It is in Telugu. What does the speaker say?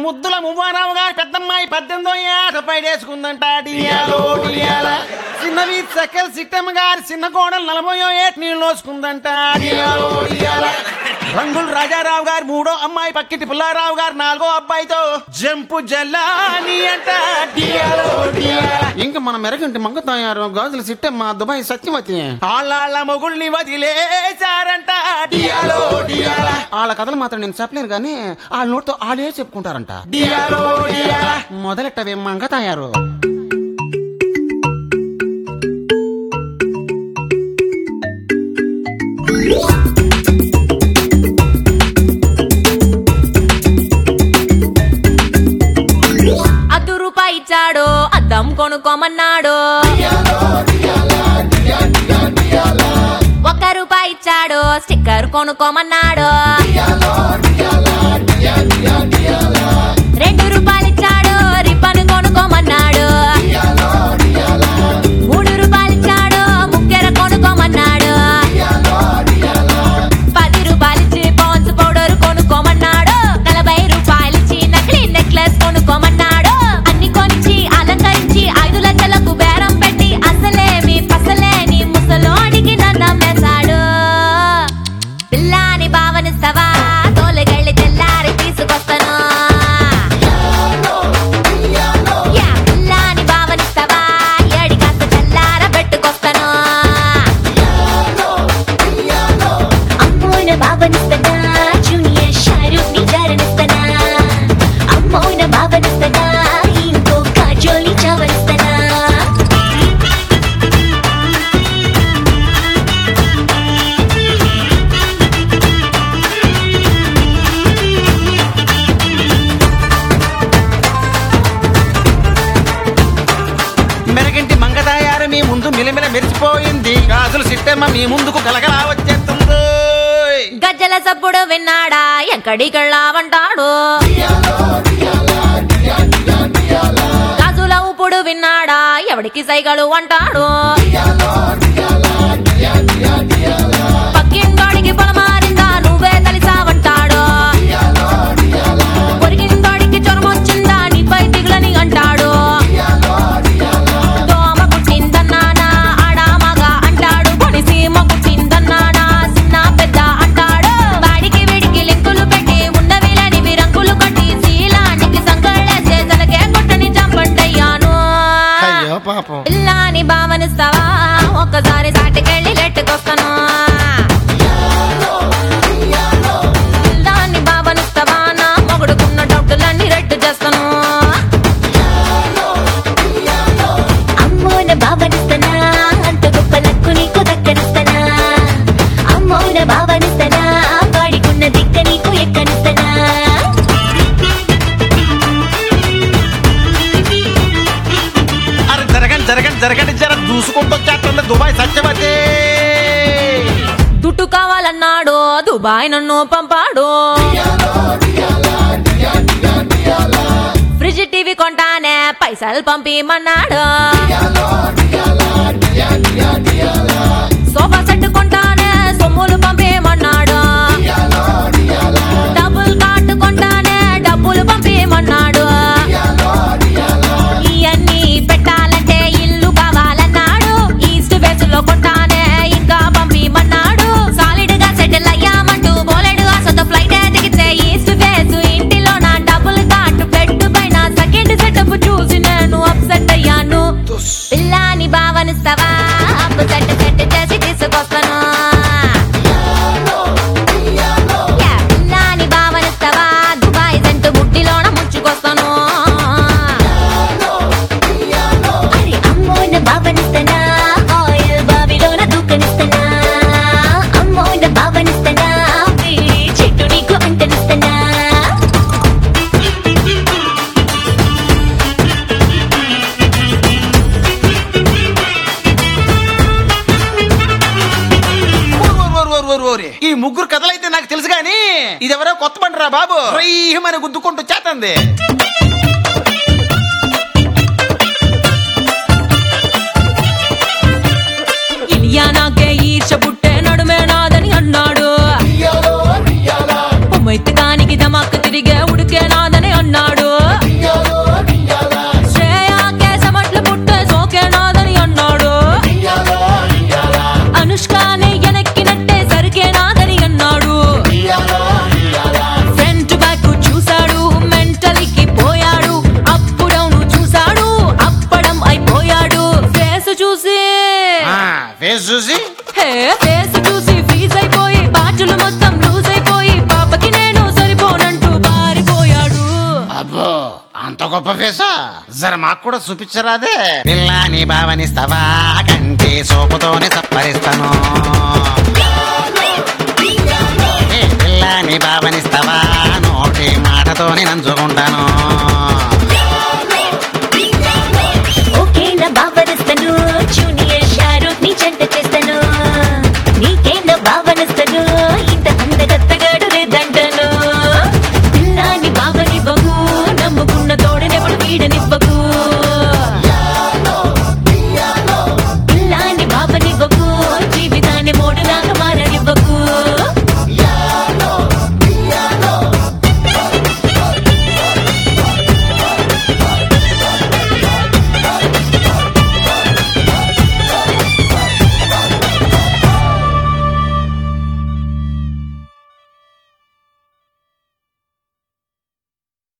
ముద్దుల మువ్వారావు గారి పెద్దమ్మాయి 18వ ఏట పైడేసుకుందంట. చిన్నవి సకల్ సిట్టమ్మ గారి చిన్న కోడలు 40వ ఏట నీళ్ళు నోసుకుందంట. రంగులు రాజారావు గారు 3వ అమ్మాయి పక్కిటి పుల్లారావు గారు 4వ అబ్బాయితో జంపు జల్లాని అంట. ఇంకా మన మెరగంటి మంగ తయారు గాజుల సిట్టమ్మ దుబాయ్ సత్యవతి ఆళ్ళ మొగుల్ని వదిలేశారంట. వాళ్ళ కథలు మాత్రం నేను చెప్పలేను కానీ వాళ్ళ నోటితో వాళ్ళే చెప్పుకుంటారంట. మొదలెట్టవే మంగ తయారు. రూపాయి ఇచ్చాడు అద్దం కొనుక్కోమన్నాడు. 1 రూపాయి ఇచ్చాడు స్టిక్కర్ కొనుక్కోమన్నాడు. 2 రూపాయలు ఇచ్చాడు రిబ్బన్ కొనుక్కోమన్నాడు. 3 రూపాయలు ఇచ్చాడు ముక్కెర కొనుక్కోమన్నాడు. 10 రూపాయలు ఇచ్చి పాన్స్ పౌడర్ కొనుక్కోమన్నాడు. 40 రూపాయలు ఇచ్చి నకిలీ నెక్లెస్ కొనుక్కోమన్నాడు. అన్ని కొనిచ్చి అలంకరించి 5 లక్షలకు బేరం పెట్టి అసలేమి పసలేని ముసలోడికి నన్నమ్మేశాడు. పిల్లాని భావనిస్తావా తోలగళ్ళి తెల్లారి తీసుకొస్తాను. పిల్లాని భావనిస్తావా ఏడి కాస్త తెల్లార పెట్టుకొస్తాను. అమ్మోన భావనిస్తానా జూనియర్ షారూక్ ని జారనిస్తానా. అమ్మోన భావనిస్తానా ఇంకో కాజోలి చావనిస్తానా. మెరగంటి మంగ తయారు మీ ముందు మిలమిల మెరిచిపోయింది. గాజుల సిట్టమ్మ మీ ముందుకు కలకలా వచ్చేస్తుంది. గజ్జల సప్పుడు విన్నాడా ఎక్కడికెళ్ళావంటాడు. గాజుల ఊపుడు విన్నాడా ఎవడికి సైగలు అంటాడు. పక్కింటోడికి పొలమారిందా నువ్వే కలిసావంటాడు. పొరిగింటోడికి జ్వరం వచ్చిందా నీపై దిగులని అంటాడు. దోమ పుట్టిందన్నానా ఆడామగా అంటాడు. కొనిసీమ పుట్టిందన్నానా చిన్న పెద్ద అంటాడు. వాడికి వీడికి లింకులు పెట్టి ఉన్నవిలని రంగులు కట్టి శీలానికి సంకళ్ళేసే తలకే కొట్టని చంపండయ్యాను. అయ్యో పాపం. పిల్లాని భావనిస్తావా ఒక్కసారి సాటికెళ్ళి లెట్టుకొస్తాను. పిల్లాని భావనిస్తావా నా మొగుడుకున్న డౌటులన్నీ రెట్టు చేస్తాను. అమ్మోన భావనిస్తానా అంత గొప్ప లక్కు నీకు దక్కనిస్తానా. అమ్మోన భావనిస్తానా వాడికున్న దిక్క నీకు ఎక్కనిస్తానా. అరే జరగండి జరగండి జరగండి జర దూసుకుంటూ వచ్చేస్తుంది దుబాయ్ సత్యవతి. దుట్టు కావాలన్నాడు దుబాయ్ నన్ను పంపాడు. ఫ్రిడ్జ్ టీవీ కొంటానే పైసలు పంపిమన్నాడు. సోఫా సెట్ కొంటానే సొమ్ములు పంపిమన్నాడు. డబుల్ కాట్ కొంటానే డబ్బులు పంపిమన్నాడు. ఇవన్నీ పెట్టాలంటే ఇల్లు కావాలన్నాడు. ఈస్ట్ వెస్ట్ లో కొంటానే ఇంకా పంపిమన్నాడు. సాలిడ్ గా సెటిల్ అయ్యామంటూ బోలెడు ఆశతో ఫ్లైట్ దిగితే ఈస్ట్ వెస్ట్ ఇంటిలో నా డబుల్ కాట్ బెడ్ పైన సెకండ్ సెటప్ చూసి నేను అప్సెట్ అయ్యాను. పిల్లాని భావనిస్తావా అప్పు సెట్ చేసి తీసుకొస్తాను. పిల్లాని భావనిస్తావా దుబాయ్ సెంటు బుడ్డిలోన ముంచుకొస్తాను. అరే అమ్మోన భావనిస్తానా ఆయిల్ బావిలోన దూకనిస్తానా. అమ్మోన భావనిస్తానా వేడి చెట్టు నీకు అంటనిస్తానా. ఈ ముగ్గురు కథలైతే నాకు తెలుసు గాని ఇదెవరో కొత్త పంటరా బాబు. రయ్యమని గుద్దుకుంటూ చేతంది. ఇలియా నాకే ఈర్ష పుట్టే నడుమే నాదని అన్నాడు. మైతకానికి దమాక్ తిరిగే ఉడికే నాదని అన్నాడు. అంత గొప్ప ఫేసా? జర మాకు కూడా చూపించరాదే? పిల్లాని భావనిస్తావా కంటి సోపుతోనే సప్పరిస్తాను. పిల్లాని భావనిస్తావా నోటి మాటతోనే నంచుకుంటాను.